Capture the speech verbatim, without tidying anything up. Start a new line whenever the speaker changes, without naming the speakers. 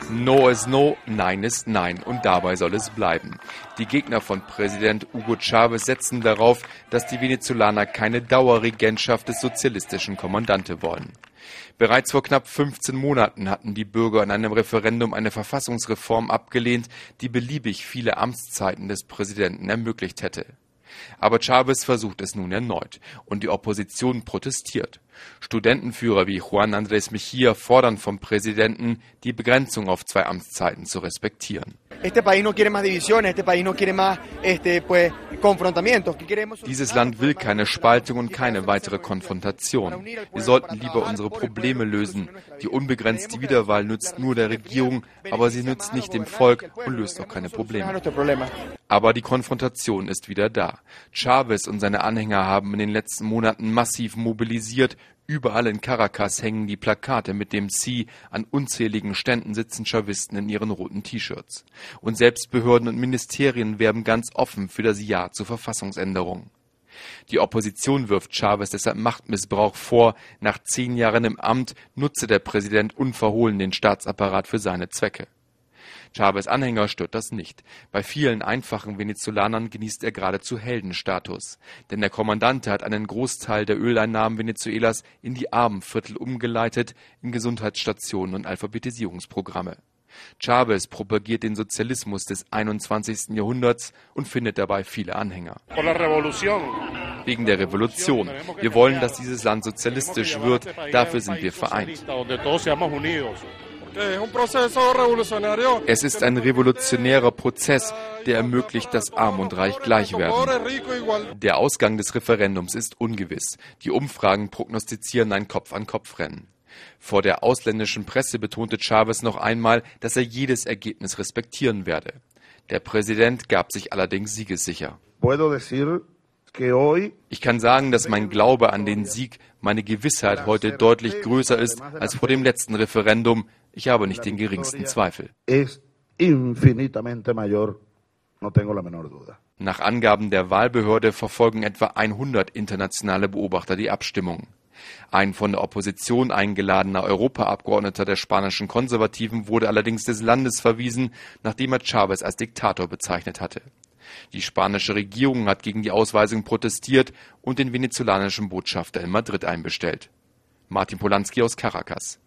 No ist No, Nein ist Nein und dabei soll es bleiben. Die Gegner von Präsident Hugo Chávez setzen darauf, dass die Venezolaner keine Dauerregentschaft des sozialistischen Kommandante wollen. Bereits vor knapp fünfzehn Monaten hatten die Bürger in einem Referendum eine Verfassungsreform abgelehnt, die beliebig viele Amtszeiten des Präsidenten ermöglicht hätte. Aber Chávez versucht es nun erneut und die Opposition protestiert. Studentenführer wie Juan Andrés Mejía fordern vom Präsidenten, die Begrenzung auf zwei Amtszeiten zu respektieren. Dieses Land will keine Spaltung und keine weitere Konfrontation. Wir sollten lieber unsere Probleme lösen. Die unbegrenzte Wiederwahl nützt nur der Regierung, aber sie nützt nicht dem Volk und löst auch keine Probleme. Aber die Konfrontation ist wieder da. Chávez und seine Anhänger haben in den letzten Monaten massiv mobilisiert. Überall in Caracas hängen die Plakate mit dem Sí. An unzähligen Ständen sitzen Chavisten in ihren roten T-Shirts. Und selbst Behörden und Ministerien werben ganz offen für das Ja zur Verfassungsänderung. Die Opposition wirft Chávez deshalb Machtmissbrauch vor. Nach zehn Jahren im Amt nutze der Präsident unverhohlen den Staatsapparat für seine Zwecke. Chávez Anhänger stört das nicht. Bei vielen einfachen Venezolanern genießt er geradezu Heldenstatus. Denn der Kommandante hat einen Großteil der Öleinnahmen Venezuelas in die Armenviertel umgeleitet, in Gesundheitsstationen und Alphabetisierungsprogramme. Chávez propagiert den Sozialismus des einundzwanzigsten Jahrhunderts und findet dabei viele Anhänger. Wegen der Revolution. Wir wollen, dass dieses Land sozialistisch wird. Dafür sind wir vereint. Es ist ein revolutionärer Prozess, der ermöglicht, dass Arm und Reich gleich werden. Der Ausgang des Referendums ist ungewiss. Die Umfragen prognostizieren ein Kopf-an-Kopf-Rennen. Vor der ausländischen Presse betonte Chávez noch einmal, dass er jedes Ergebnis respektieren werde. Der Präsident gab sich allerdings siegessicher. Ich kann sagen, dass mein Glaube an den Sieg, meine Gewissheit heute deutlich größer ist als vor dem letzten Referendum. Ich habe nicht den geringsten Zweifel. Nach Angaben der Wahlbehörde verfolgen etwa hundert internationale Beobachter die Abstimmung. Ein von der Opposition eingeladener Europaabgeordneter der spanischen Konservativen wurde allerdings des Landes verwiesen, nachdem er Chávez als Diktator bezeichnet hatte. Die spanische Regierung hat gegen die Ausweisung protestiert und den venezolanischen Botschafter in Madrid einbestellt. Martin Polanski aus Caracas.